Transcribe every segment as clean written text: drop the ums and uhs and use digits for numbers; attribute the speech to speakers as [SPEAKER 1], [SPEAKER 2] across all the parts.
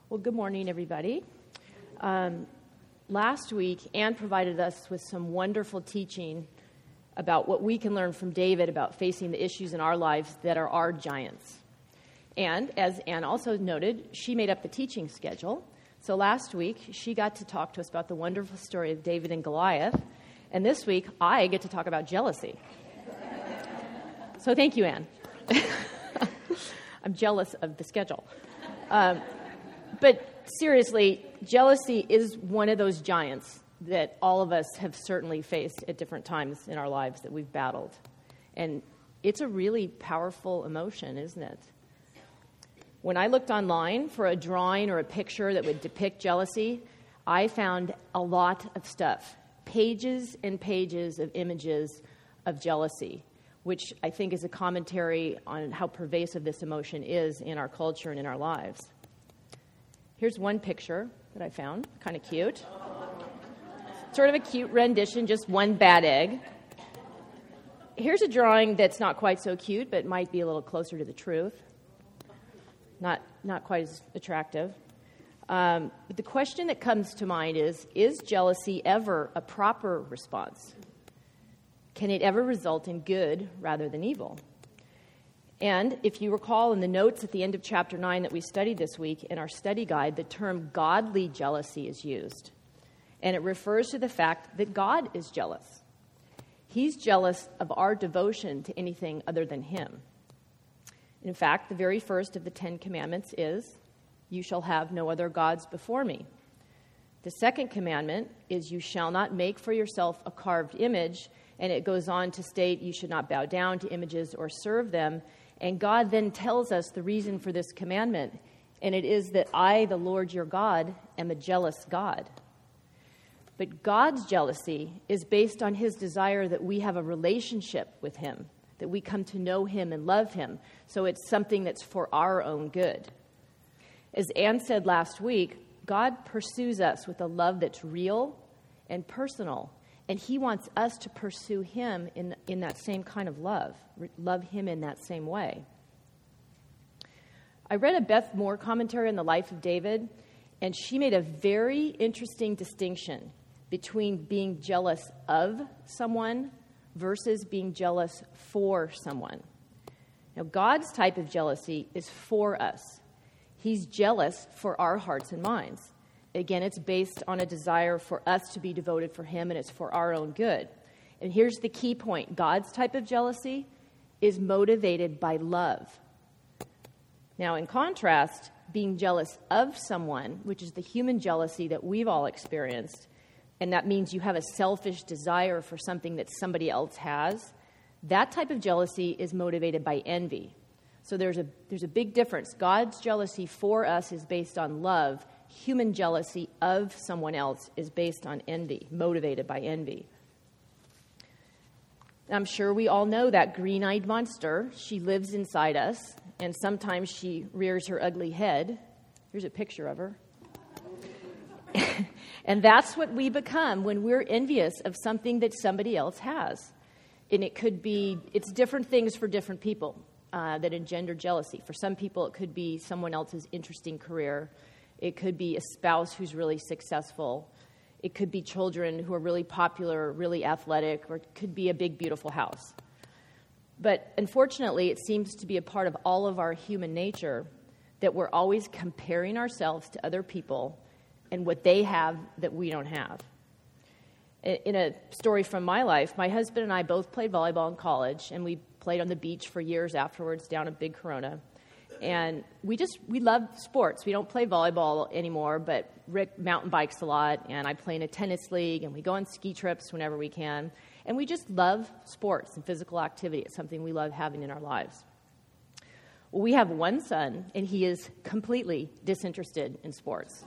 [SPEAKER 1] Well, good morning, everybody. Last week, Anne provided us with some wonderful teaching about what we can learn from David about facing the issues in our lives that are our giants. And, as Anne also noted, she made up the teaching schedule. So last week, she got to talk to us about the wonderful story of David and Goliath. And this week, I get to talk about jealousy. So thank you, Anne. I'm jealous of the schedule. But seriously, jealousy is one of those giants that all of us have certainly faced at different times in our lives that we've battled. And it's a really powerful emotion, isn't it? When I looked online for a drawing or a picture that would depict jealousy, I found a lot of stuff, pages and pages of images of jealousy, which I think is a commentary on how pervasive this emotion is in our culture and in our lives. Here's one picture that I found, kind of cute. Sort of a cute rendition, just one bad egg. Here's a drawing that's not quite so cute, but might be a little closer to the truth. Not quite as attractive. But the question that comes to mind is jealousy ever a proper response? Can it ever result in good rather than evil? And if you recall in the notes at the end of chapter 9 that we studied this week in our study guide, the term godly jealousy is used. And it refers to the fact that God is jealous. He's jealous of our devotion to anything other than Him. In fact, the very first of the 10 Commandments is, "You shall have no other gods before me." The second commandment is, "You shall not make for yourself a carved image," and it goes on to state, "You should not bow down to images or serve them." And God then tells us the reason for this commandment, and it is that I, the Lord your God, am a jealous God. But God's jealousy is based on His desire that we have a relationship with Him, that we come to know Him and love Him. So it's something that's for our own good. As Anne said last week, God pursues us with a love that's real and personal, and He wants us to pursue Him in that same kind of love Him in that same way. I read a Beth Moore commentary on the life of David, and she made a very interesting distinction between being jealous of someone versus being jealous for someone. Now, God's type of jealousy is for us. He's jealous for our hearts and minds. Again, it's based on a desire for us to be devoted for Him, and it's for our own good. And here's the key point. God's type of jealousy is motivated by love. Now, in contrast, being jealous of someone, which is the human jealousy that we've all experienced, and that means you have a selfish desire for something that somebody else has, that type of jealousy is motivated by envy. So there's a big difference. God's jealousy for us is based on love. Human jealousy of someone else is based on envy, motivated by envy. I'm sure we all know that green-eyed monster. She lives inside us, and sometimes she rears her ugly head. Here's a picture of her. And that's what we become when we're envious of something that somebody else has. And it's different things for different people that engender jealousy. For some people, it could be someone else's interesting career. It could be a spouse who's really successful. It could be children who are really popular, really athletic, or it could be a big, beautiful house. But unfortunately, it seems to be a part of all of our human nature that we're always comparing ourselves to other people and what they have that we don't have. In a story from my life, my husband and I both played volleyball in college, and we played on the beach for years afterwards down at Big Corona. And we love sports. We don't play volleyball anymore, but Rick mountain bikes a lot, and I play in a tennis league, and we go on ski trips whenever we can. And we just love sports and physical activity. It's something we love having in our lives. Well, we have one son, and he is completely disinterested in sports.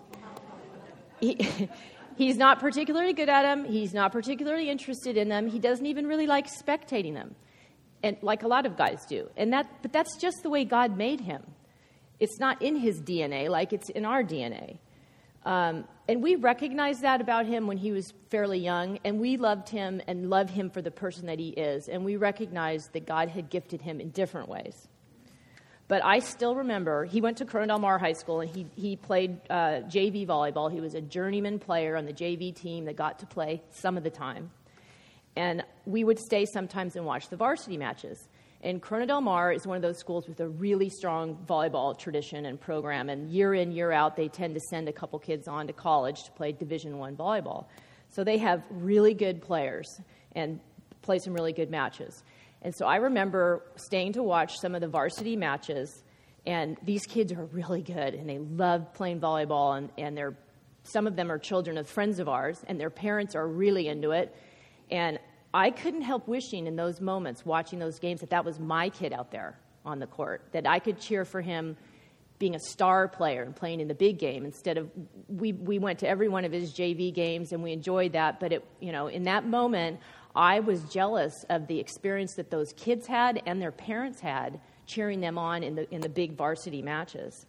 [SPEAKER 1] He's not particularly good at them. He's not particularly interested in them. He doesn't even really like spectating them, and like a lot of guys do. But that's just the way God made him. It's not in his DNA like it's in our DNA. And we recognized that about him when he was fairly young, and we loved him and love him for the person that he is. And we recognized that God had gifted him in different ways. But I still remember, he went to Corona Del Mar High School, and he played JV volleyball. He was a journeyman player on the JV team that got to play some of the time. And we would stay sometimes and watch the varsity matches. And Corona Del Mar is one of those schools with a really strong volleyball tradition and program. And year in, year out, they tend to send a couple kids on to college to play Division I volleyball. So they have really good players and play some really good matches. And so I remember staying to watch some of the varsity matches, and these kids are really good, and they love playing volleyball, and some of them are children of friends of ours, and their parents are really into it. And I couldn't help wishing in those moments, watching those games, that was my kid out there on the court, that I could cheer for him being a star player and playing in the big game instead of, we went to every one of his JV games, and we enjoyed that, but in that moment, I was jealous of the experience that those kids had and their parents had cheering them on in the big varsity matches.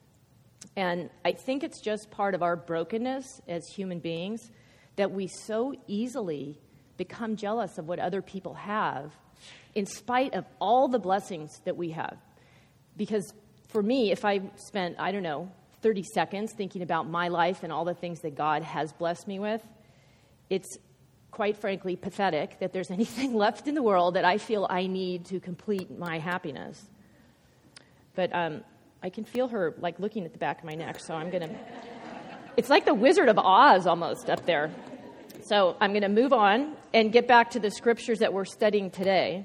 [SPEAKER 1] And I think it's just part of our brokenness as human beings that we so easily become jealous of what other people have in spite of all the blessings that we have. Because for me, if I spent, 30 seconds thinking about my life and all the things that God has blessed me with, it's quite frankly pathetic that there's anything left in the world that I feel I need to complete my happiness. But I can feel her like looking at the back of my neck, so I'm going to... It's like the Wizard of Oz almost up there. So I'm going to move on and get back to the scriptures that we're studying today.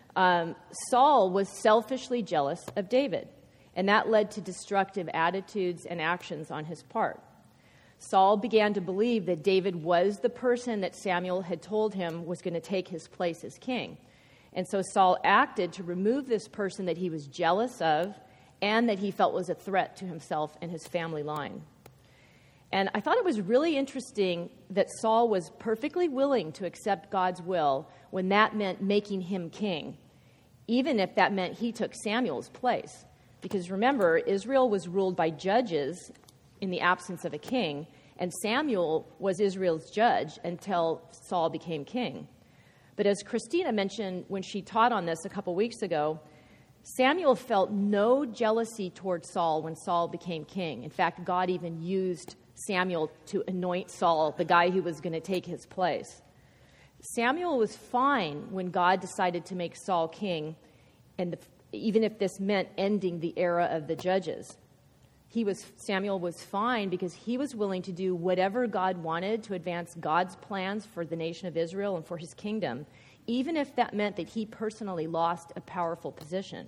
[SPEAKER 1] Saul was selfishly jealous of David, and that led to destructive attitudes and actions on his part. Saul began to believe that David was the person that Samuel had told him was going to take his place as king. And so Saul acted to remove this person that he was jealous of and that he felt was a threat to himself and his family line. And I thought it was really interesting that Saul was perfectly willing to accept God's will when that meant making him king, even if that meant he took Samuel's place. Because remember, Israel was ruled by judges in the absence of a king, and Samuel was Israel's judge until Saul became king. But as Christina mentioned when she taught on this a couple weeks ago, Samuel felt no jealousy toward Saul when Saul became king. In fact, God even used Samuel to anoint Saul, the guy who was going to take his place. Samuel was fine when God decided to make Saul king, and even if this meant ending the era of the judges. Samuel was fine because he was willing to do whatever God wanted to advance God's plans for the nation of Israel and for his kingdom, even if that meant that he personally lost a powerful position.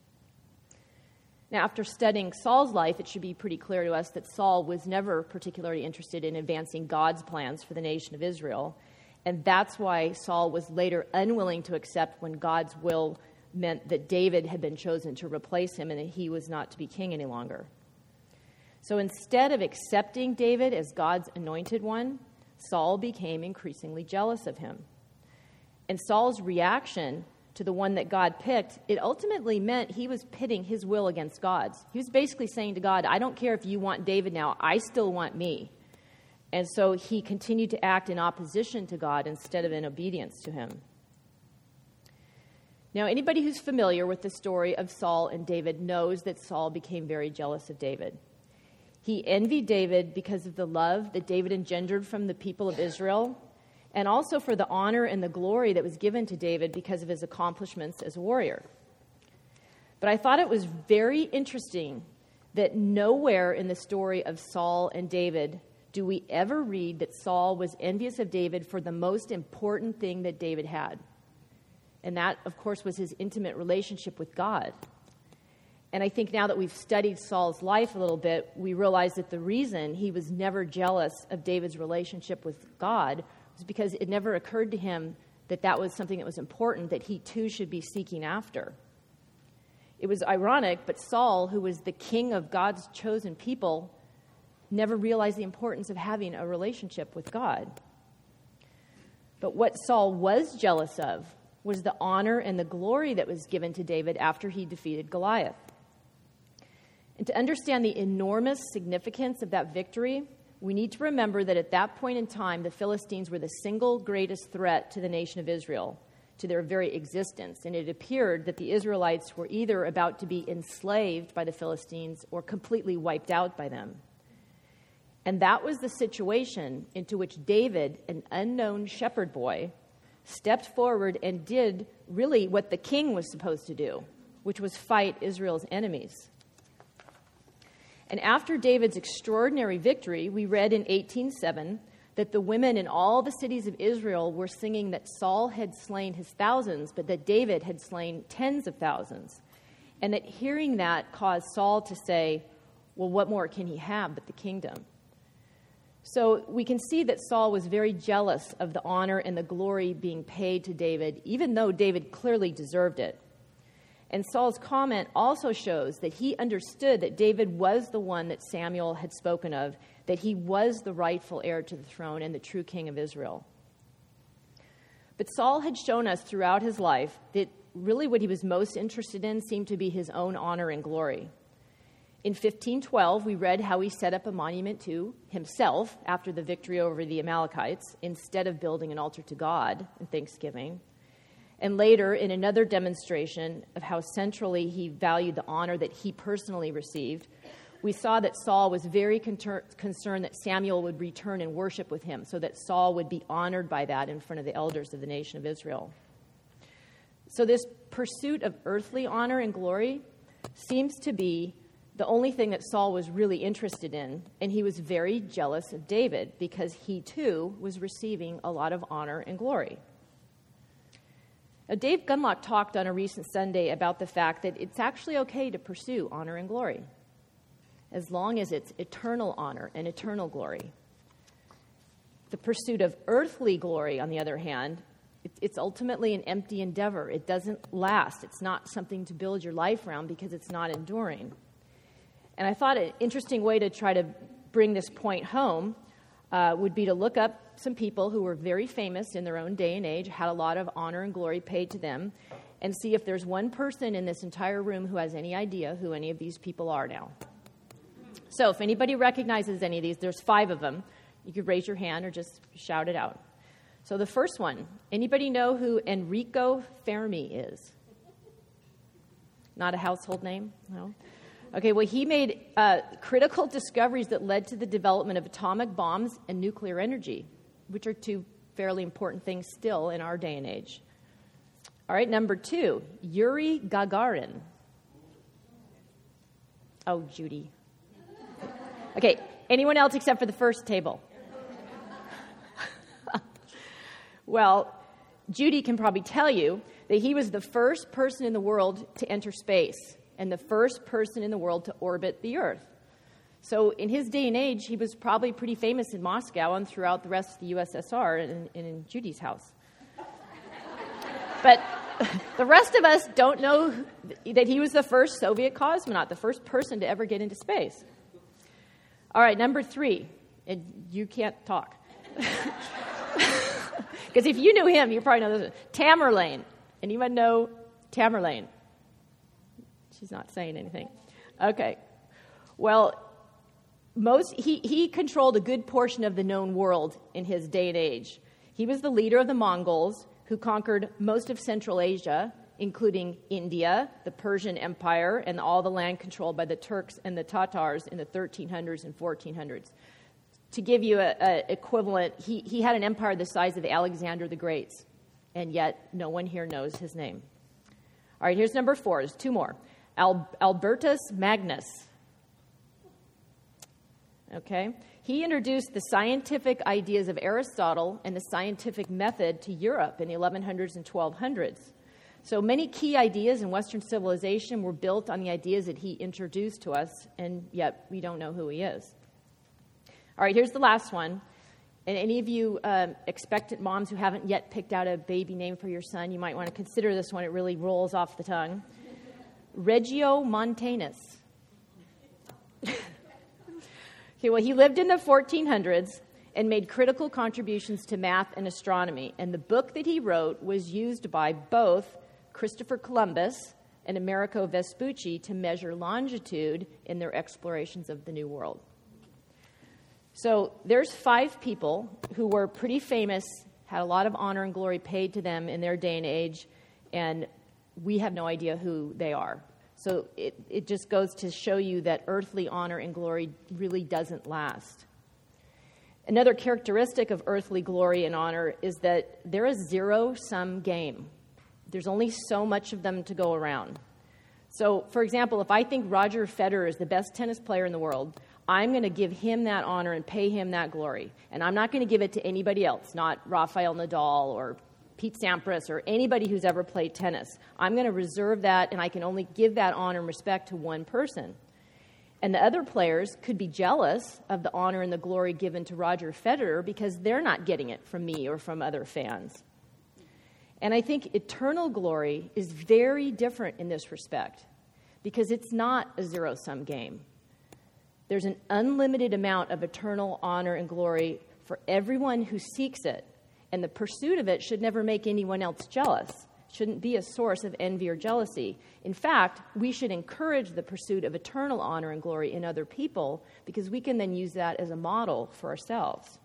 [SPEAKER 1] Now, after studying Saul's life, it should be pretty clear to us that Saul was never particularly interested in advancing God's plans for the nation of Israel, and that's why Saul was later unwilling to accept when God's will meant that David had been chosen to replace him and that he was not to be king any longer. So instead of accepting David as God's anointed one, Saul became increasingly jealous of him. And Saul's reaction to the one that God picked, it ultimately meant he was pitting his will against God's. He was basically saying to God, I don't care if you want David now, I still want me. And so he continued to act in opposition to God instead of in obedience to him. Now, anybody who's familiar with the story of Saul and David knows that Saul became very jealous of David. He envied David because of the love that David engendered from the people of Israel, and also for the honor and the glory that was given to David because of his accomplishments as a warrior. But I thought it was very interesting that nowhere in the story of Saul and David do we ever read that Saul was envious of David for the most important thing that David had. And that, of course, was his intimate relationship with God. And I think now that we've studied Saul's life a little bit, we realize that the reason he was never jealous of David's relationship with God was because it never occurred to him that that was something that was important, that he too should be seeking after. It was ironic, but Saul, who was the king of God's chosen people, never realized the importance of having a relationship with God. But what Saul was jealous of was the honor and the glory that was given to David after he defeated Goliath. And to understand the enormous significance of that victory, we need to remember that at that point in time, the Philistines were the single greatest threat to the nation of Israel. to their very existence. And it appeared that the Israelites were either about to be enslaved by the Philistines or completely wiped out by them. And that was the situation into which David, an unknown shepherd boy, stepped forward and did really what the king was supposed to do, which was fight Israel's enemies. And after David's extraordinary victory, we read in 18:7 that the women in all the cities of Israel were singing that Saul had slain his thousands, but that David had slain tens of thousands. And that hearing that caused Saul to say, well, what more can he have but the kingdom? So we can see that Saul was very jealous of the honor and the glory being paid to David, even though David clearly deserved it. And Saul's comment also shows that he understood that David was the one that Samuel had spoken of, that he was the rightful heir to the throne and the true king of Israel. But Saul had shown us throughout his life that really what he was most interested in seemed to be his own honor and glory. In 15:12, we read how he set up a monument to himself after the victory over the Amalekites, instead of building an altar to God in thanksgiving. And later, in another demonstration of how centrally he valued the honor that he personally received, we saw that Saul was very concerned that Samuel would return and worship with him, so that Saul would be honored by that in front of the elders of the nation of Israel. So this pursuit of earthly honor and glory seems to be the only thing that Saul was really interested in, and he was very jealous of David because he too was receiving a lot of honor and glory. Now, Dave Gunlock talked on a recent Sunday about the fact that it's actually okay to pursue honor and glory, as long as it's eternal honor and eternal glory. The pursuit of earthly glory, on the other hand, it's ultimately an empty endeavor. It doesn't last. It's not something to build your life around because it's not enduring. And I thought an interesting way to try to bring this point home would be to look up some people who were very famous in their own day and age, had a lot of honor and glory paid to them, and see if there's one person in this entire room who has any idea who any of these people are now. So if anybody recognizes any of these, there's 5 of them. You could raise your hand or just shout it out. So the first one, anybody know who Enrico Fermi is? Not a household name? No? Okay, well, he made critical discoveries that led to the development of atomic bombs and nuclear energy, which are 2 fairly important things still in our day and age. All right, number 2, Yuri Gagarin. Oh, Judy. Okay, anyone else except for the first table? Well, Judy can probably tell you that he was the first person in the world to enter space and the first person in the world to orbit the Earth. So in his day and age, he was probably pretty famous in Moscow and throughout the rest of the USSR and in Judy's house. But the rest of us don't know that he was the first Soviet cosmonaut, the first person to ever get into space. All right, number 3, and you can't talk. Because if you knew him, you probably know this. Tamerlane. Anyone know Tamerlane? She's not saying anything. Okay. Well, he controlled a good portion of the known world in his day and age. He was the leader of the Mongols, who conquered most of Central Asia, including India, the Persian Empire, and all the land controlled by the Turks and the Tatars in the 1300s and 1400s. To give you an equivalent, he had an empire the size of Alexander the Great, and yet no one here knows his name. All right, here's number 4. There's 2 more. Albertus Magnus. Okay? He introduced the scientific ideas of Aristotle and the scientific method to Europe in the 1100s and 1200s. So many key ideas in Western civilization were built on the ideas that he introduced to us, and yet we don't know who he is. All right, here's the last one. And any of you expectant moms who haven't yet picked out a baby name for your son, you might want to consider this one. It really rolls off the tongue. Regiomontanus. Okay, well, he lived in the 1400s and made critical contributions to math and astronomy. And the book that he wrote was used by both Christopher Columbus and Amerigo Vespucci to measure longitude in their explorations of the New World. So there's 5 people who were pretty famous had a lot of honor and glory paid to them in their day and age, and we have no idea who they are. So it just goes to show you that earthly honor and glory really doesn't last. Another characteristic of earthly glory and honor is that there is zero-sum game. There's only so much of them to go around. So, for example, if I think Roger Federer is the best tennis player in the world, I'm going to give him that honor and pay him that glory. And I'm not going to give it to anybody else, not Rafael Nadal or Pete Sampras or anybody who's ever played tennis. I'm going to reserve that, and I can only give that honor and respect to one person. And the other players could be jealous of the honor and the glory given to Roger Federer because they're not getting it from me or from other fans. And I think eternal glory is very different in this respect because it's not a zero-sum game. There's an unlimited amount of eternal honor and glory for everyone who seeks it, and the pursuit of it should never make anyone else jealous. It shouldn't be a source of envy or jealousy. In fact, we should encourage the pursuit of eternal honor and glory in other people because we can then use that as a model for ourselves.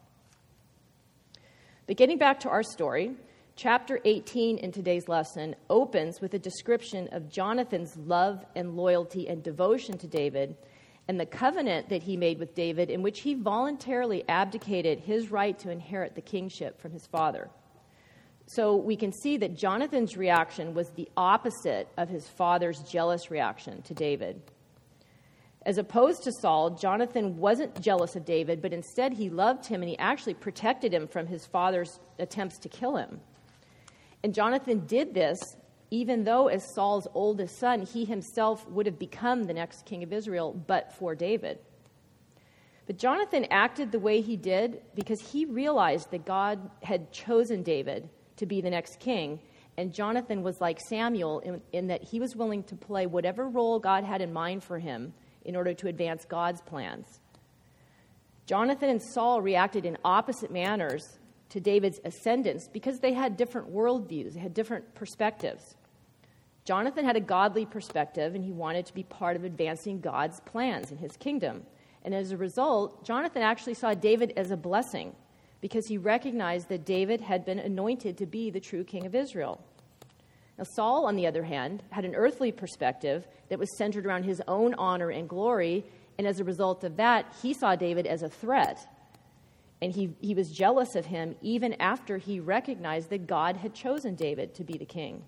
[SPEAKER 1] But getting back to our story, chapter 18 in today's lesson opens with a description of Jonathan's love and loyalty and devotion to David and the covenant that he made with David in which he voluntarily abdicated his right to inherit the kingship from his father. So we can see that Jonathan's reaction was the opposite of his father's jealous reaction to David. As opposed to Saul, Jonathan wasn't jealous of David, but instead he loved him and he actually protected him from his father's attempts to kill him. And Jonathan did this even though as Saul's oldest son, he himself would have become the next king of Israel but for David. But Jonathan acted the way he did because he realized that God had chosen David to be the next king, and Jonathan was like Samuel in that he was willing to play whatever role God had in mind for him in order to advance God's plans. Jonathan and Saul reacted in opposite manners to David's ascendance because they had different worldviews, they had different perspectives. Jonathan had a godly perspective, and he wanted to be part of advancing God's plans in his kingdom. And as a result, Jonathan actually saw David as a blessing because he recognized that David had been anointed to be the true king of Israel. Now, Saul, on the other hand, had an earthly perspective that was centered around his own honor and glory, and as a result of that, he saw David as a threat. And he was jealous of him even after he recognized that God had chosen David to be the king.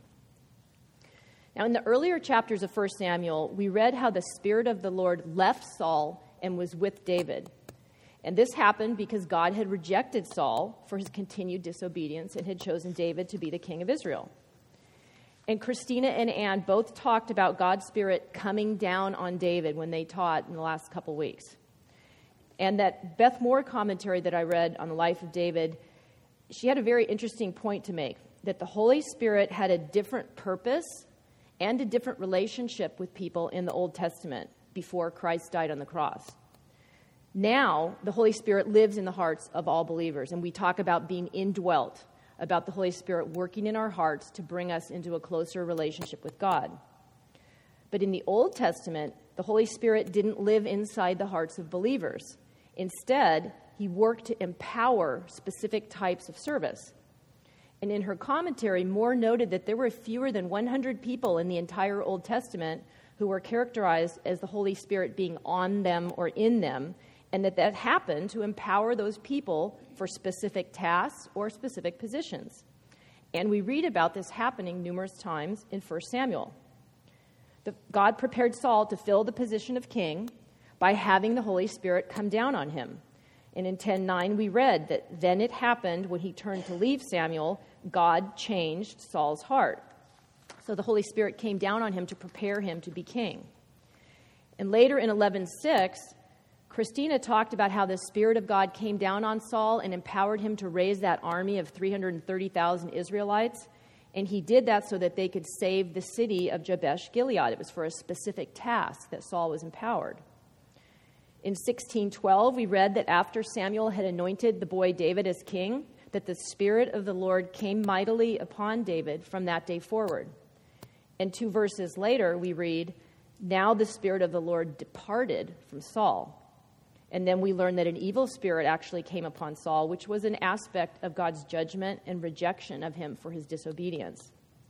[SPEAKER 1] Now, in the earlier chapters of 1 Samuel, we read how the Spirit of the Lord left Saul and was with David. And this happened because God had rejected Saul for his continued disobedience and had chosen David to be the king of Israel. And Christina and Ann both talked about God's Spirit coming down on David when they taught in the last couple weeks. And that Beth Moore commentary that I read on the life of David, she had a very interesting point to make, that the Holy Spirit had a different purpose and a different relationship with people in the Old Testament before Christ died on the cross. Now, the Holy Spirit lives in the hearts of all believers, and we talk about being indwelt, about the Holy Spirit working in our hearts to bring us into a closer relationship with God. But in the Old Testament, the Holy Spirit didn't live inside the hearts of believers. Instead, he worked to empower specific types of service. And in her commentary, Moore noted that there were fewer than 100 people in the entire Old Testament who were characterized as the Holy Spirit being on them or in them, and that happened to empower those people for specific tasks or specific positions. And we read about this happening numerous times in 1 Samuel. God prepared Saul to fill the position of king by having the Holy Spirit come down on him. And in 10:9, we read that then it happened when he turned to leave Samuel, God changed Saul's heart. So the Holy Spirit came down on him to prepare him to be king. And later in 11:6, Christina talked about how the Spirit of God came down on Saul and empowered him to raise that army of 330,000 Israelites. And he did that so that they could save the city of Jabesh Gilead. It was for a specific task that Saul was empowered. In 16:12, we read that after Samuel had anointed the boy David as king, that the Spirit of the Lord came mightily upon David from that day forward. And 2 verses later, we read, now the Spirit of the Lord departed from Saul. And then we learn that an evil spirit actually came upon Saul, which was an aspect of God's judgment and rejection of him for his disobedience.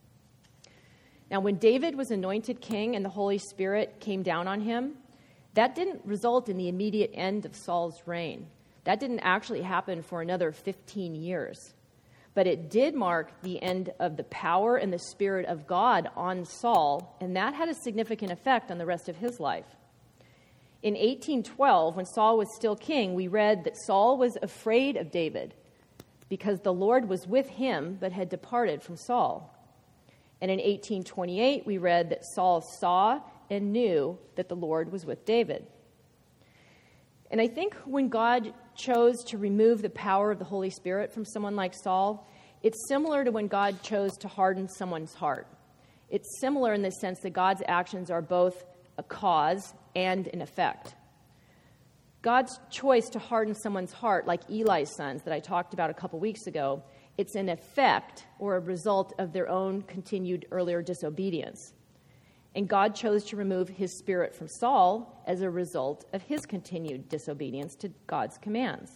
[SPEAKER 1] Now, when David was anointed king and the Holy Spirit came down on him, that didn't result in the immediate end of Saul's reign. That didn't actually happen for another 15 years. But it did mark the end of the power and the Spirit of God on Saul, and that had a significant effect on the rest of his life. In 1812, when Saul was still king, we read that Saul was afraid of David because the Lord was with him but had departed from Saul. And in 1828, we read that Saul saw and knew that the Lord was with David. And I think when God chose to remove the power of the Holy Spirit from someone like Saul, it's similar to when God chose to harden someone's heart. It's similar in the sense that God's actions are both a cause and an effect. God's choice to harden someone's heart, like Eli's sons that I talked about a couple weeks ago, it's an effect or a result of their own continued earlier disobedience. And God chose to remove his spirit from Saul as a result of his continued disobedience to God's commands.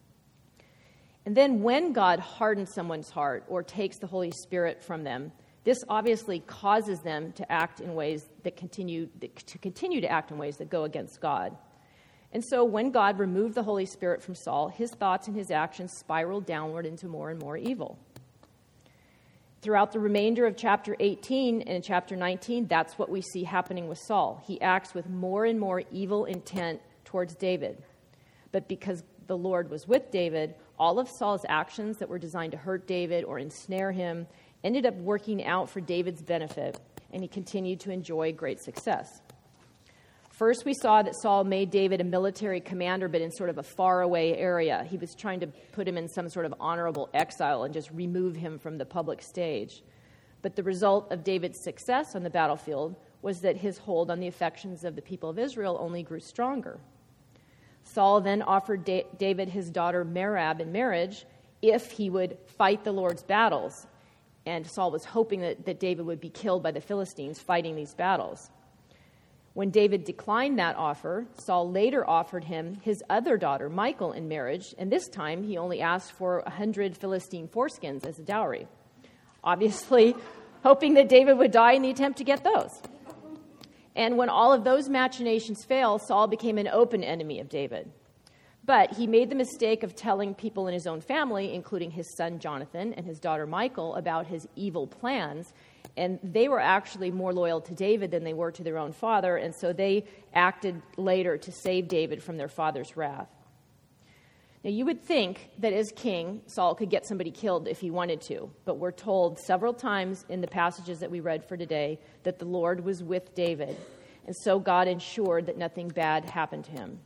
[SPEAKER 1] And then when God hardens someone's heart or takes the Holy Spirit from them, this obviously causes them to act in ways that continue to act in ways that go against God. And so when God removed the Holy Spirit from Saul, his thoughts and his actions spiraled downward into more and more evil. Throughout the remainder of chapter 18 and chapter 19, that's what we see happening with Saul. He acts with more and more evil intent towards David. But because the Lord was with David, all of Saul's actions that were designed to hurt David or ensnare him ended up working out for David's benefit, and he continued to enjoy great success. First, we saw that Saul made David a military commander, but in sort of a faraway area. He was trying to put him in some sort of honorable exile and just remove him from the public stage. But the result of David's success on the battlefield was that his hold on the affections of the people of Israel only grew stronger. Saul then offered David his daughter Merab in marriage if he would fight the Lord's battles. And Saul was hoping that David would be killed by the Philistines fighting these battles. When David declined that offer, Saul later offered him his other daughter, Michal, in marriage, and this time he only asked for 100 Philistine foreskins as a dowry, obviously hoping that David would die in the attempt to get those. And when all of those machinations failed, Saul became an open enemy of David. But he made the mistake of telling people in his own family, including his son Jonathan and his daughter Michal, about his evil plans. And they were actually more loyal to David than they were to their own father, and so they acted later to save David from their father's wrath. Now, you would think that as king, Saul could get somebody killed if he wanted to, but we're told several times in the passages that we read for today that the Lord was with David, and so God ensured that nothing bad happened to him.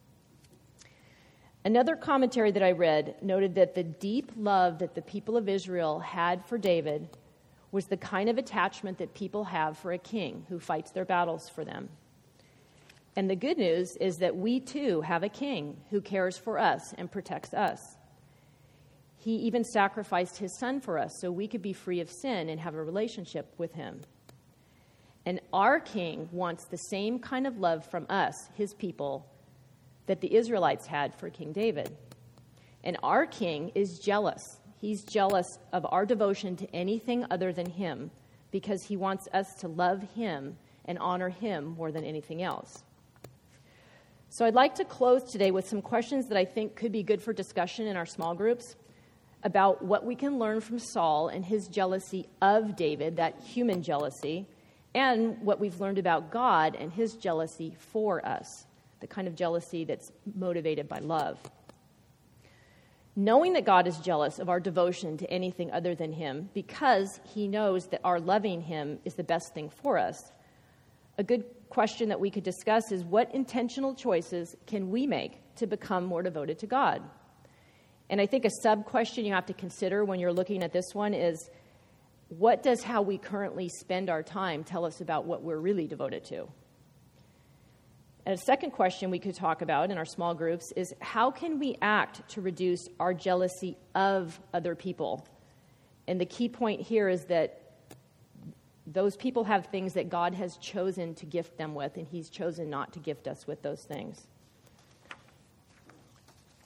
[SPEAKER 1] Another commentary that I read noted that the deep love that the people of Israel had for David was the kind of attachment that people have for a king who fights their battles for them. And the good news is that we too have a king who cares for us and protects us. He even sacrificed his son for us so we could be free of sin and have a relationship with him. And our king wants the same kind of love from us, his people, that the Israelites had for King David. And our king is jealous. He's jealous of our devotion to anything other than him because he wants us to love him and honor him more than anything else. So I'd like to close today with some questions that I think could be good for discussion in our small groups about what we can learn from Saul and his jealousy of David, that human jealousy, and what we've learned about God and his jealousy for us, the kind of jealousy that's motivated by love. Knowing that God is jealous of our devotion to anything other than him because he knows that our loving him is the best thing for us, a good question that we could discuss is what intentional choices can we make to become more devoted to God? And I think a sub-question you have to consider when you're looking at this one is, what does how we currently spend our time tell us about what we're really devoted to? And a second question we could talk about in our small groups is, how can we act to reduce our jealousy of other people? And the key point here is that those people have things that God has chosen to gift them with, and he's chosen not to gift us with those things.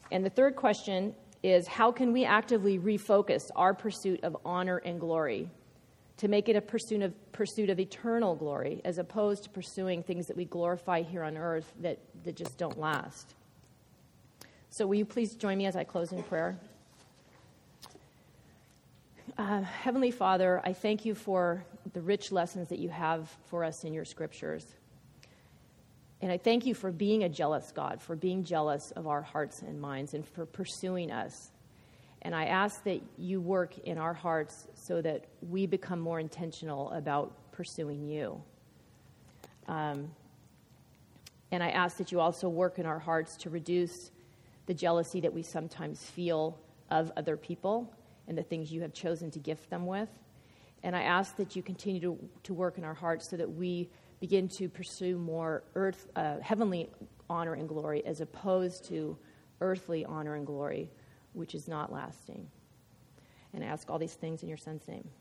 [SPEAKER 1] And the third question is, how can we actively refocus our pursuit of honor and glory to make it a pursuit of eternal glory, as opposed to pursuing things that we glorify here on earth that just don't last? So will you please join me as I close in prayer? Heavenly Father, I thank you for the rich lessons that you have for us in your scriptures. And I thank you for being a jealous God, for being jealous of our hearts and minds, and for pursuing us. And I ask that you work in our hearts so that we become more intentional about pursuing you. And I ask that you also work in our hearts to reduce the jealousy that we sometimes feel of other people and the things you have chosen to gift them with. And I ask that you continue to work in our hearts so that we begin to pursue more heavenly honor and glory, as opposed to earthly honor and glory, which is not lasting. And I ask all these things in your Son's name.